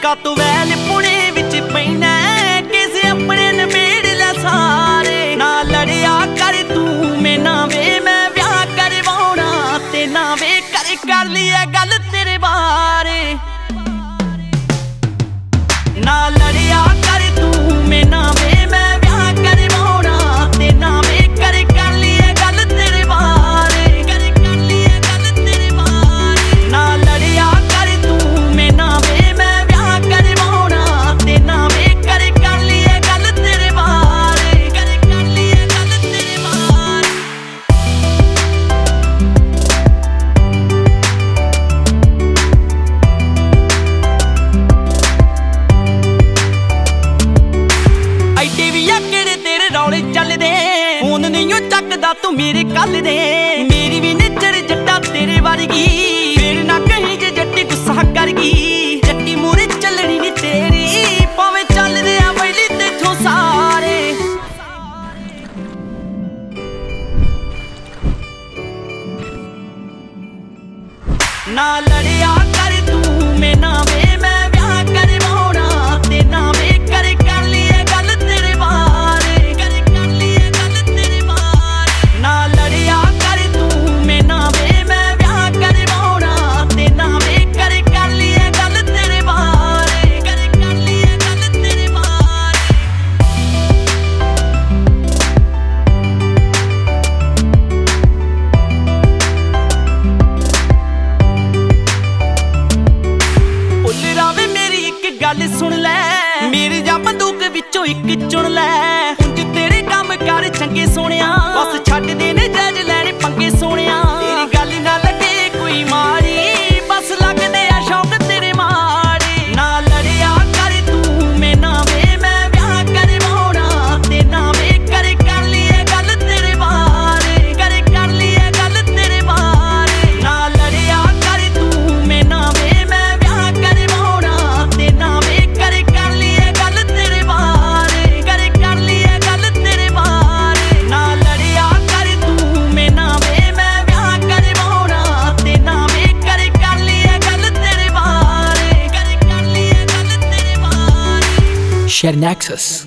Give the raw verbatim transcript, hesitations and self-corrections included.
तू वैल पुणे विच पैना किसे अपने नबेड़ लै सारे ना लड़िया कर तू मेना वे मैं ब्याह करवाउणा ते ना वे कर कर लिया गल तेरे बारे ना लड़िया कर तू मेना वे मैं ब्याह करवाउणा ते ना वे कर कर लिया गल तेरे बारे कर कर लिया गल तेरे बारे ना लड़िया कर तू मेना वे मैं ब्याह करवाउणा ते ना वे कर कर लिया गल तेरे बारे कर कर लिया गल तेरे बारे ऐडे भी आकड़े तेरे रौले चलदे फोन नहीं चकदा तू मेरे कल दे मेरी भी नजर जट्टा तेरे वर्गी फिर ना कहीं जे जट्टी गुस्सा कर गई जट्टी मूरे चलनी नी तेरी भावें चलदे आ बैली तेथों सारे ना लड़िया कर तू मेना वे मैं ब्याह करवाउणा ते ना वे कर कर लिया गल तेरे बारे कर कर लिया गल तेरे बारे ना लड़िया कर तू मेना वे मैं ब्याह करवाउणा ते ना वे कर कर लिया गल तेरे बारे कर कर लिया गल तेरे बारे भुल्लरा वे मेरी एक गल सुन लै मेरी जा बंदूक विचों एक चुन लै उंज तेरे काम कर चंगे सोहणिया बस छड्ड दे ने जायज लैणे पंगे सोहणिया तेरी गल ना लगे कोई माड़ी बस लगदे आ शौक तेरे माड़े ना लड़िया कर तू मेना वे मैं ब्याह करवाउणा ते ना वे कर कर लिया गल तेरे बारे कर कर लिया गल तेरे बारे ना लड़िया कर तू मेना वे मैं ब्याह करवाउणा ते ना वे कर कर लिया गल तेरे बारे कर कर लिया गल तेरे बारे ना लड़िया कर तू मेना वे मैं ब्याह करवाउणा ते ना वे कर कर लिया गल तेरे बारे कर कर लिया गल तेरे बारे Share Nexus.